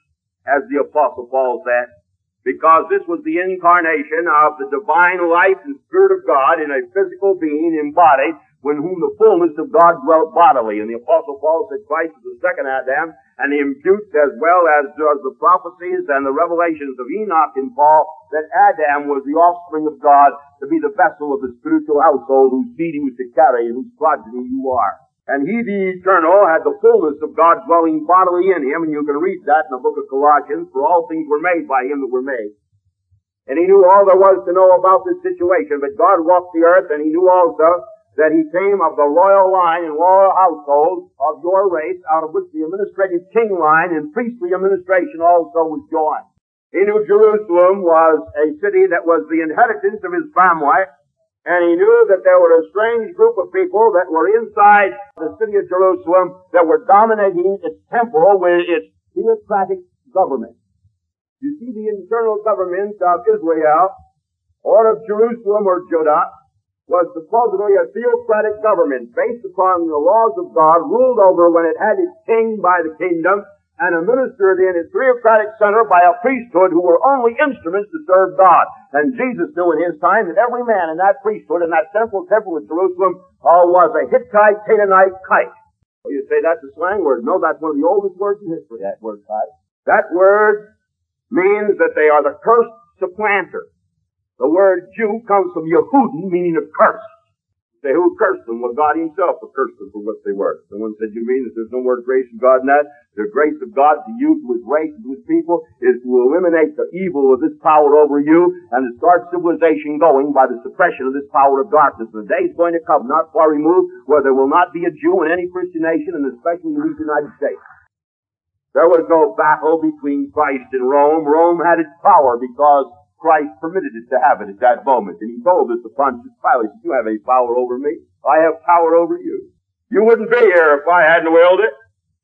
as the Apostle Paul said, because this was the incarnation of the divine life and Spirit of God in a physical being embodied, when whom the fullness of God dwelt bodily. And the Apostle Paul said Christ is the second Adam, and he imputes as well as does the prophecies and the revelations of Enoch and Paul that Adam was the offspring of God to be the vessel of the spiritual household whose seed he was to carry and whose progeny you are. And he, the eternal, had the fullness of God dwelling bodily in him, and you can read that in the book of Colossians, for all things were made by him that were made. And he knew all there was to know about this situation, but God walked the earth, and he knew also that he came of the royal line and royal household of your race, out of which the administrative king line and priestly administration also was joined. He knew Jerusalem was a city that was the inheritance of his family, and he knew that there were a strange group of people that were inside the city of Jerusalem that were dominating its temple with its theocratic government. You see, the internal government of Israel, or of Jerusalem or Judah, was supposedly a theocratic government based upon the laws of God, ruled over when it had its king by the kingdom, and administered in its theocratic center by a priesthood who were only instruments to serve God. And Jesus knew in his time that every man in that priesthood, in that central temple of Jerusalem, was a Hittite, Canaanite, kite. Well, you say that's a slang word. No, that's one of the oldest words in history, that word kite. That word means that they are the cursed supplanter. The word Jew comes from Yehudin, meaning a curse. Say, who cursed them? Well, God himself cursed them for what they were. Someone said, you mean that there's no more grace of God in that? The grace of God to you, to his race, to his people, is to eliminate the evil of this power over you and to start civilization going by the suppression of this power of darkness. And the day is going to come, not far removed, where there will not be a Jew in any Christian nation, and especially in the United States. There was no battle between Christ and Rome. Rome had its power because Christ permitted it to have it at that moment. And he told us to Pontius Pilate, you have any power over me. I have power over you. You wouldn't be here if I hadn't willed it.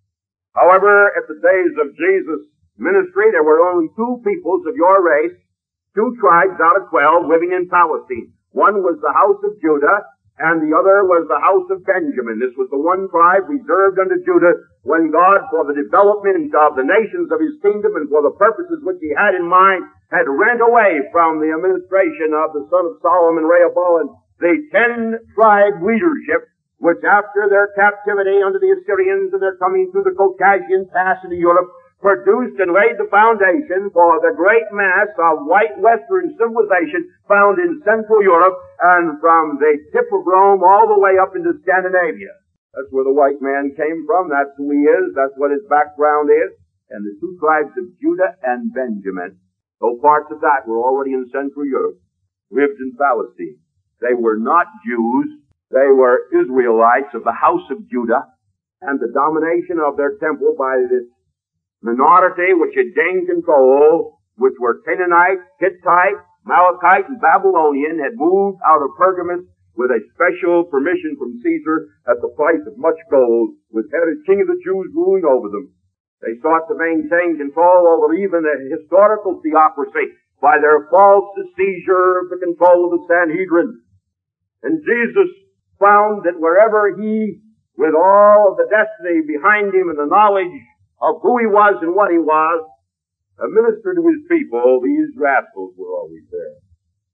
However, at the days of Jesus' ministry, there were only two peoples of your race, two tribes out of 12 living in Palestine. One was the house of Judah, and the other was the house of Benjamin. This was the one tribe reserved unto Judah when God, for the development of the nations of his kingdom and for the purposes which he had in mind, had rent away from the administration of the son of Solomon, Rehoboam, the 10-tribe leadership, which after their captivity under the Assyrians and their coming through the Caucasian pass into Europe, produced and laid the foundation for the great mass of white Western civilization found in Central Europe and from the tip of Rome all the way up into Scandinavia. That's where the white man came from. That's who he is. That's what his background is. And the two tribes of Judah and Benjamin, though parts of that were already in Central Europe, lived in Palestine. They were not Jews. They were Israelites of the house of Judah, and the domination of their temple by this minority which had gained control, which were Canaanite, Hittite, Malachite, and Babylonian, had moved out of Pergamus with a special permission from Caesar at the price of much gold, with Herod, king of the Jews, ruling over them. They sought to maintain control over even the historical theocracy by their false seizure of the control of the Sanhedrin. And Jesus found that wherever he, with all of the destiny behind him and the knowledge of who he was and what he was, ministered to his people, these rascals were always there.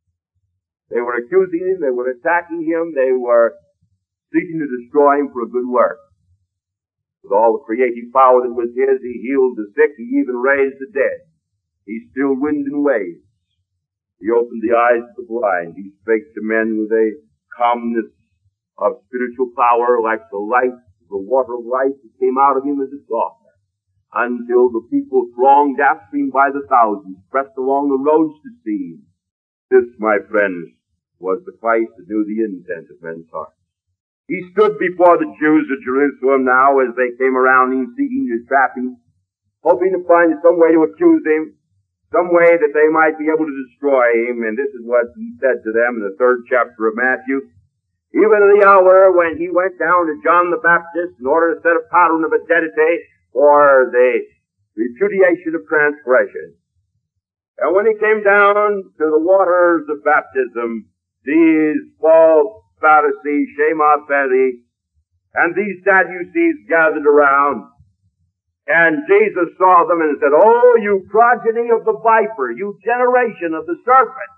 They were accusing him, they were attacking him, they were seeking to destroy him for a good work. With all the creative power that was his, he healed the sick, he even raised the dead. He stilled wind and waves. He opened the eyes of the blind. He spake to men with a calmness of spiritual power like the light, the water of life that came out of him as a saucer, until the people thronged after him by the thousands, pressed along the roads to see him. This, my friends, was the Christ that knew the intent of men's hearts. He stood before the Jews of Jerusalem now as they came around him, seeking to trap him, hoping to find some way to accuse him, some way that they might be able to destroy him. And this is what he said to them in the 3rd chapter of Matthew. Even in the hour when he went down to John the Baptist in order to set a pattern of identity for the repudiation of transgression. And when he came down to the waters of baptism, these false Pharisees, Shema Pharisees, and these Sadducees gathered around. And Jesus saw them and said, "Oh, you progeny of the viper, you generation of the serpent.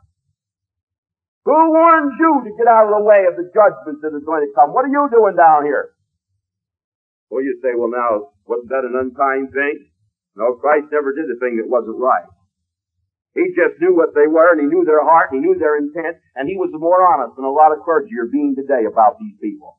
Who warned you to get out of the way of the judgment that is going to come? What are you doing down here?" Well, you say, well, now, wasn't that an unkind thing? No, Christ never did a thing that wasn't right. He just knew what they were, and he knew their heart, and he knew their intent, and he was more honest than a lot of clergy are being today about these people.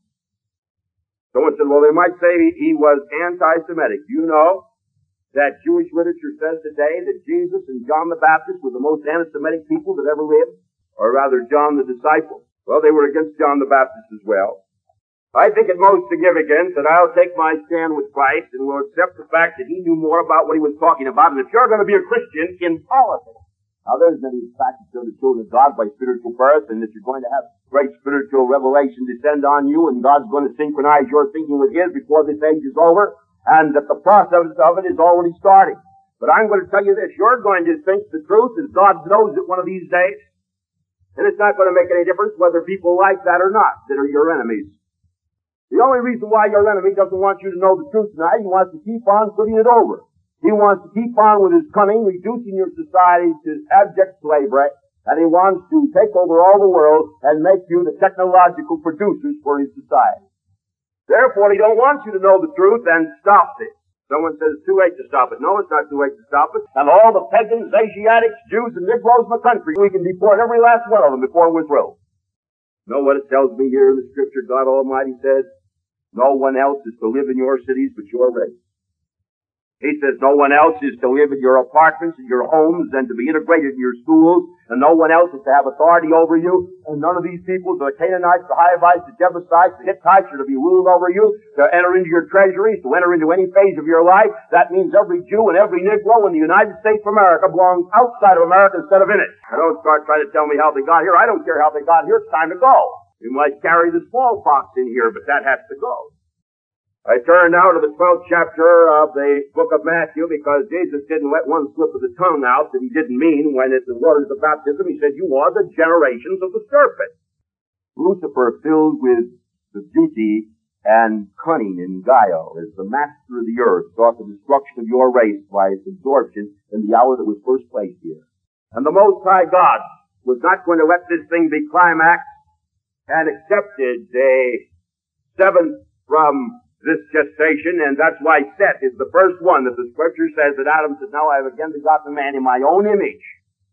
Someone said, well, they might say he was anti-Semitic. Do you know that Jewish literature says today that Jesus and John the Baptist were the most anti-Semitic people that ever lived? Or rather, John the disciple. Well, they were against John the Baptist as well. I think it most significant that I'll take my stand with Christ and will accept the fact that he knew more about what he was talking about. And if you're going to be a Christian in politics, now there's many facts that you're the children of God by spiritual birth, and that you're going to have great spiritual revelation descend on you, and God's going to synchronize your thinking with his before this age is over, and that the process of it is already starting. But I'm going to tell you this, you're going to think the truth as God knows it one of these days, and it's not going to make any difference whether people like that or not that are your enemies. The only reason why your enemy doesn't want you to know the truth tonight, he wants to keep on putting it over. He wants to keep on with his cunning, reducing your society to abject slavery, and he wants to take over all the world and make you the technological producers for his society. Therefore, he don't want you to know the truth and stop this. Someone says it's too late to stop it. No, it's not too late to stop it. And all the pagans, Asiatics, Jews, and Negroes in the country, we can deport every last one of them before we're through. Know what it tells me here in the scripture? God Almighty says, no one else is to live in your cities but your race. He says no one else is to live in your apartments and your homes and to be integrated in your schools, and no one else is to have authority over you, and none of these people, the Canaanites, the Hivites, the Jebusites, the Hittites, are to be ruled over you, to enter into your treasuries, to enter into any phase of your life. That means every Jew and every Negro in the United States of America belongs outside of America instead of in it. Now don't start trying to tell me how they got here. I don't care how they got here. It's time to go. We might carry the smallpox in here, but that has to go. I turn now to the 12th chapter of the book of Matthew, because Jesus didn't let one slip of the tongue out that he didn't mean when at the waters of baptism he said, you are the generations of the serpent. Lucifer, filled with the beauty and cunning and guile, as the master of the earth, sought the destruction of your race by its absorption in the hour that was first placed here. And the Most High God was not going to let this thing be climaxed, and accepted a seventh from this gestation, and that's why Seth is the first one that the scripture says that Adam said, now I have again begotten man in my own image.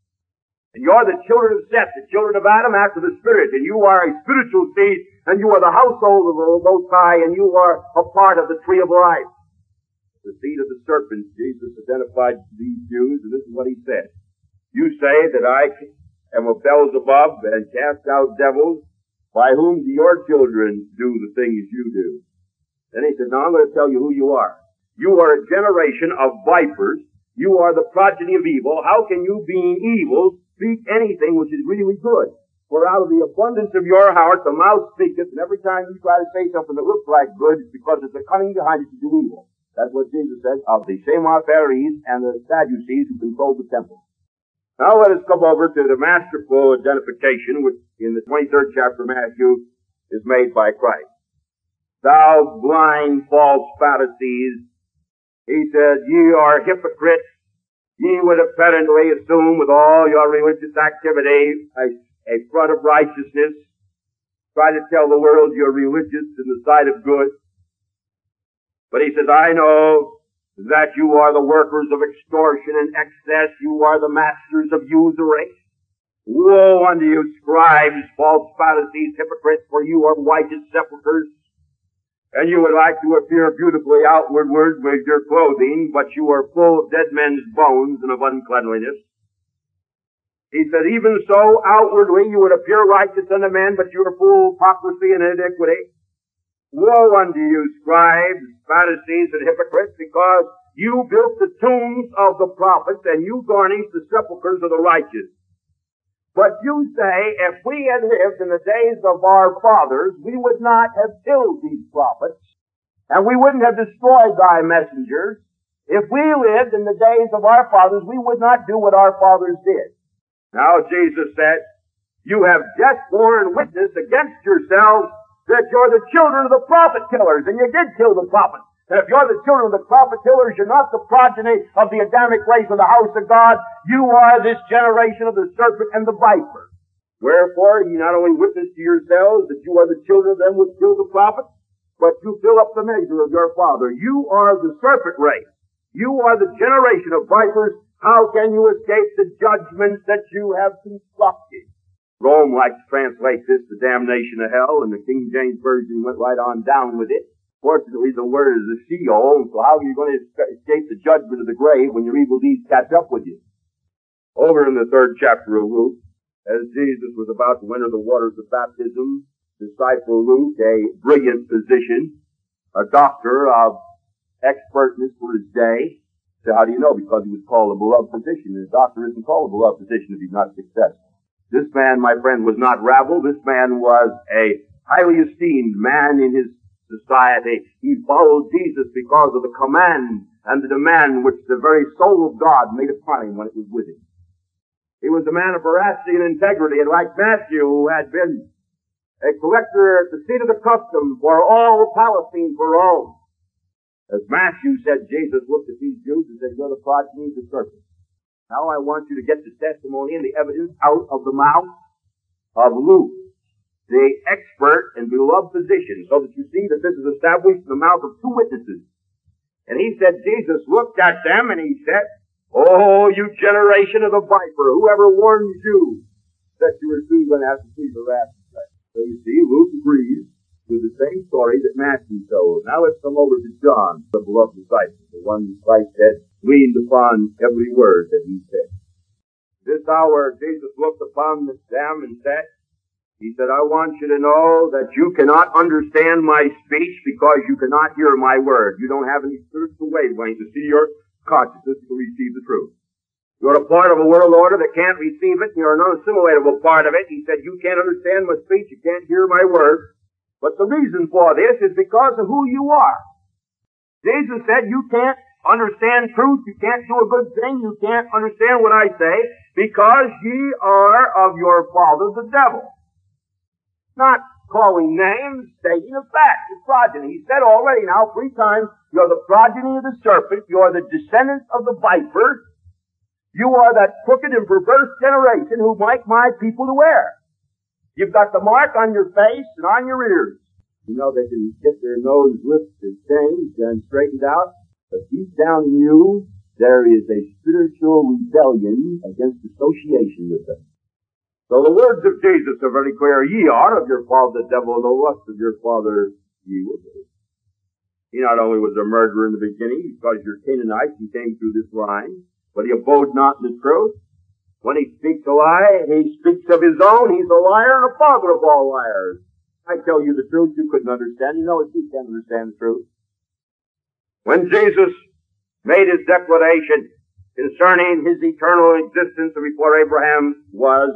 And you're the children of Seth, the children of Adam after the Spirit, and you are a spiritual seed, and you are the household of the Most High, and you are a part of the tree of life. The seed of the serpent, Jesus identified these Jews, and this is what he said. You say that I am of Beelzebub and cast out devils, by whom do your children do the things you do? Then he said, now I'm going to tell you who you are. You are a generation of vipers. You are the progeny of evil. How can you, being evil, speak anything which is really good? For out of the abundance of your heart the mouth speaketh, and every time you try to say something that looks like good, it's because there's a cunning behind it to do evil. That's what Jesus said of the Pharisees and the Sadducees who controlled the temple. Now let us come over to the masterful identification which in the 23rd chapter of Matthew is made by Christ. Thou blind false Pharisees, he said, ye are hypocrites. Ye would apparently assume with all your religious activity a front of righteousness. Try to tell the world you're religious in the sight of good. But he says, I know that you are the workers of extortion and excess. You are the masters of usury. Woe unto you, scribes, false Pharisees, hypocrites, for you are white as sepulchres. And you would like to appear beautifully outward with your clothing, but you are full of dead men's bones and of uncleanliness. He said, even so, outwardly you would appear righteous unto men, but you are full of hypocrisy and iniquity. Woe unto you, scribes, Pharisees, and hypocrites, because you built the tombs of the prophets, and you garnished the sepulchres of the righteous. But you say, if we had lived in the days of our fathers, we would not have killed these prophets, and we wouldn't have destroyed thy messengers. If we lived in the days of our fathers, we would not do what our fathers did. Now Jesus said, you have just borne witness against yourselves that you're the children of the prophet killers, and you did kill the prophets. And if you're the children of the prophet killers, you're not the progeny of the Adamic race of the house of God. You are this generation of the serpent and the viper. Wherefore, ye not only witness to yourselves that you are the children of them which killed the prophets, but you fill up the measure of your father. You are the serpent race. You are the generation of vipers. How can you escape the judgments that you have constructed? Rome likes to translate this the damnation of hell, and the King James Version went right on down with it. Fortunately, the word is a Sheol, so how are you going to escape the judgment of the grave when your evil deeds catch up with you? Over in the 3rd chapter of Luke, as Jesus was about to enter the waters of baptism, disciple Luke, a brilliant physician, a doctor of expertness for his day. So how do you know? Because he was called a beloved physician. And a doctor isn't called a beloved physician if he's not successful. This man, my friend, was not rabble. This man was a highly esteemed man in his society. He followed Jesus because of the command and the demand which the very soul of God made upon him when it was with him. He was a man of veracity and integrity, and like Matthew, who had been a collector at the seat of the custom for all Palestine for Rome. As Matthew said, Jesus looked at these Jews and said, you're the progeny of the serpent. Now I want you to get the testimony and the evidence out of the mouth of Luke, the expert and beloved physician, so that you see that this is established in the mouth of 2 witnesses. And he said, Jesus looked at them and he said, oh, you generation of the viper, whoever warned you that you were soon going to have to see the wrath of God. So you see, Luke agrees with the same story that Matthew told. Now let's come over to John, the beloved disciple, the one Christ had leaned upon every word that he said. This hour, Jesus looked upon them and said, he said, I want you to know that you cannot understand my speech because you cannot hear my word. You don't have any spiritual wavelength to see your consciousness to receive the truth. You're a part of a world order that can't receive it, and you're an unassimilatable part of it. He said, you can't understand my speech, you can't hear my word. But the reason for this is because of who you are. Jesus said, you can't understand truth, you can't do a good thing, you can't understand what I say, because ye are of your father the devil. Not calling names, stating a fact, his progeny. He said already now 3 times, you're the progeny of the serpent, you're the descendants of the viper, you are that crooked and perverse generation who make my people to err. You've got the mark on your face and on your ears. You know, they can get their nose lifted, changed, and straightened out, but deep down in you, there is a spiritual rebellion against association with them. So the words of Jesus are very clear. Ye are of your father the devil, and the lust of your father ye will do. He not only was a murderer in the beginning, because you're Canaanites, he came through this line, but he abode not in the truth. When he speaks a lie, he speaks of his own. He's a liar and a father of all liars. I tell you the truth, you couldn't understand. You know if you can't understand the truth. When Jesus made his declaration concerning his eternal existence before Abraham was,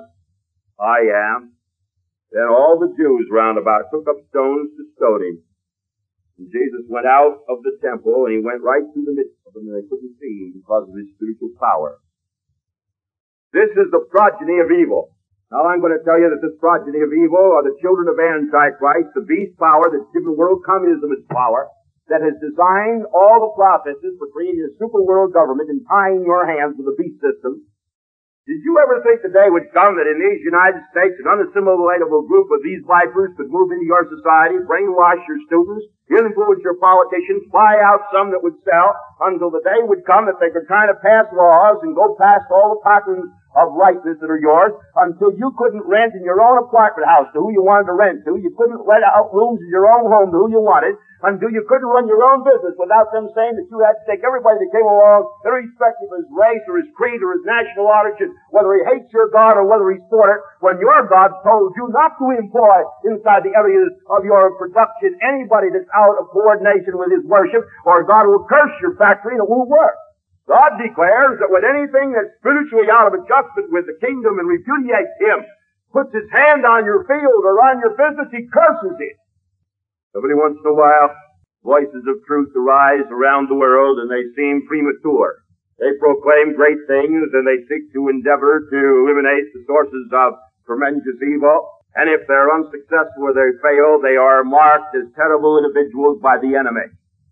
I am, then all the Jews round about took up stones to stone him. And Jesus went out of the temple and he went right through the midst of them and they couldn't see him because of his spiritual power. This is the progeny of evil. Now I'm going to tell you that this progeny of evil are the children of Antichrist, the beast power that's given world communism its power, that has designed all the processes for creating a super world government and tying your hands with the beast system. Did you ever think the day would come that in these United States an unassimilatable group of these vipers could move into your society, brainwash your students, influence your politicians, spy out some that would sell, until the day would come that they could kind of pass laws and go past all the patterns of rightness that are yours, until you couldn't rent in your own apartment house to who you wanted to rent to, you couldn't let out rooms in your own home to who you wanted, until you couldn't run your own business without them saying that you had to take everybody that came along, irrespective of his race or his creed or his national origin, whether he hates your God or whether he's for it, when your God told you not to employ inside the areas of your production anybody that's out of coordination with his worship, or God will curse your factory and it won't work. God declares that with anything that's spiritually out of adjustment with the kingdom and repudiates him, puts his hand on your field or on your business, he curses it. Every once in a while, voices of truth arise around the world and they seem premature. They proclaim great things and they seek to endeavor to eliminate the sources of tremendous evil. And if they're unsuccessful or they fail, they are marked as terrible individuals by the enemy.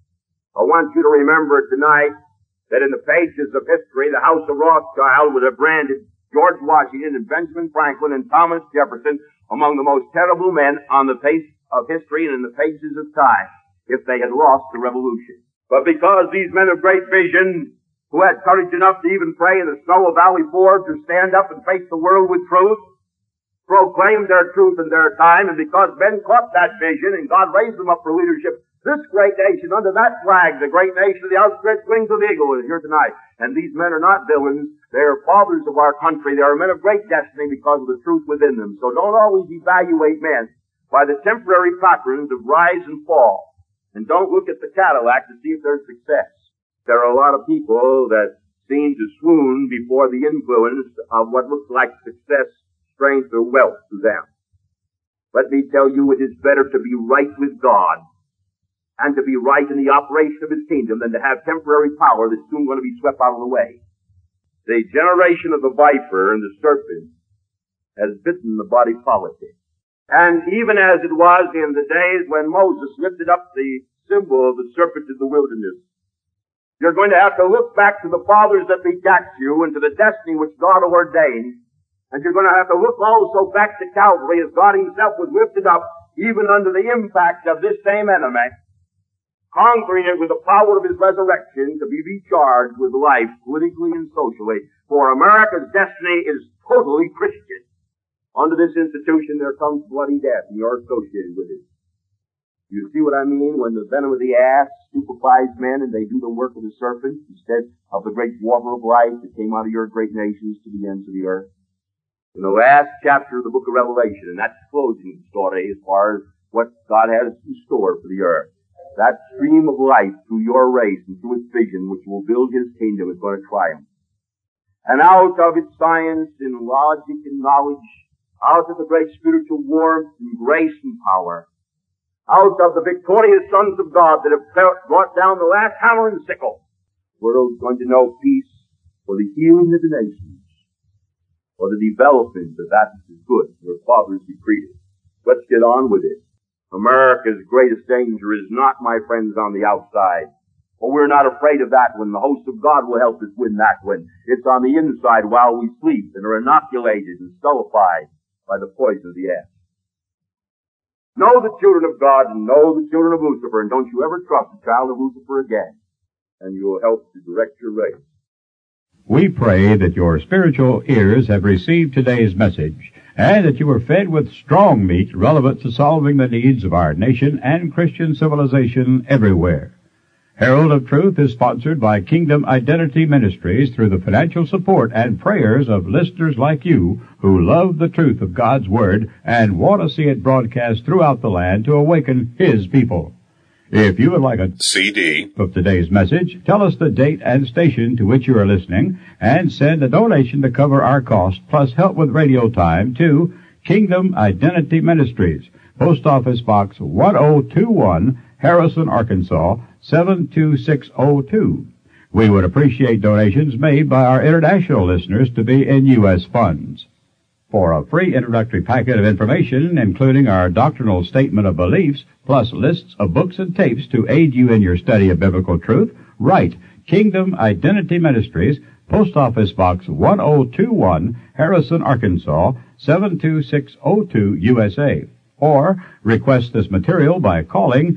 I want you to remember tonight that in the pages of history, the House of Rothschild would have branded George Washington and Benjamin Franklin and Thomas Jefferson among the most terrible men on the face of history and in the pages of time if they had lost the revolution. But because these men of great vision, who had courage enough to even pray in the snow of Valley Forge or stand up and face the world with truth, proclaimed their truth in their time, and because men caught that vision and God raised them up for leadership, this great nation, under that flag, the great nation of the outstretched wings of the eagle, is here tonight. And these men are not villains. They are fathers of our country. They are men of great destiny because of the truth within them. So don't always evaluate men by the temporary patterns of rise and fall. And don't look at the Cadillac to see if there's success. There are a lot of people that seem to swoon before the influence of what looks like success, strength, or wealth to them. Let me tell you, it is better to be right with God and to be right in the operation of His kingdom than to have temporary power that's soon going to be swept out of the way. The generation of the viper and the serpent has bitten the body politic. And even as it was in the days when Moses lifted up the symbol of the serpent in the wilderness, you're going to have to look back to the fathers that begat you and to the destiny which God ordained. And you're going to have to look also back to Calvary as God Himself was lifted up even under the impact of this same enemy, conquering it with the power of His resurrection to be recharged with life politically and socially. For America's destiny is totally Christian. Under this institution there comes bloody death, and you're associated with it. You see what I mean? When the venom of the ass stupefies men and they do the work of the serpent instead of the great water of life that came out of your great nations to the ends of the earth. In the last chapter of the book of Revelation, and that's the closing story as far as what God has in store for the earth. That stream of life through your race and through its vision which will build His kingdom is going to triumph. And out of its science and logic and knowledge, out of the great spiritual warmth and grace and power, out of the victorious sons of God that have brought down the last hammer and sickle, the world's going to know peace for the healing of the nations, for the development of that which is good, your fathers decreed it. Let's get on with it. America's greatest danger is not, my friends, on the outside. For we're not afraid of that one. The host of God will help us win that one. It's on the inside while we sleep and are inoculated and stultified by the poison of the ass. Know the children of God and know the children of Lucifer, and don't you ever trust the child of Lucifer again. And you will help to direct your race. We pray that your spiritual ears have received today's message and that you are fed with strong meat relevant to solving the needs of our nation and Christian civilization everywhere. Herald of Truth is sponsored by Kingdom Identity Ministries through the financial support and prayers of listeners like you who love the truth of God's Word and want to see it broadcast throughout the land to awaken His people. If you would like a CD of today's message, tell us the date and station to which you are listening and send a donation to cover our cost plus help with radio time to Kingdom Identity Ministries, Post Office Box 1021, Harrison, Arkansas, 72602. We would appreciate donations made by our international listeners to be in U.S. funds. For a free introductory packet of information, including our doctrinal statement of beliefs, plus lists of books and tapes to aid you in your study of biblical truth, write Kingdom Identity Ministries, Post Office Box 1021, Harrison, Arkansas, 72602, USA. Or request this material by calling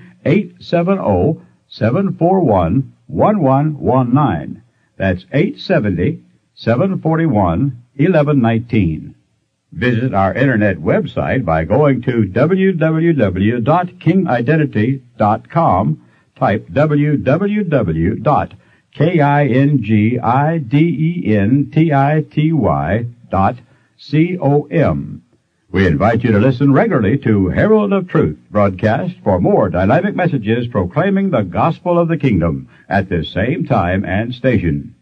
870-741-1119. That's 870-741-1119. Visit our internet website by going to www.kingidentity.com. Type www.kingidentity.com. We invite you to listen regularly to Herald of Truth broadcast for more dynamic messages proclaiming the gospel of the kingdom at this same time and station.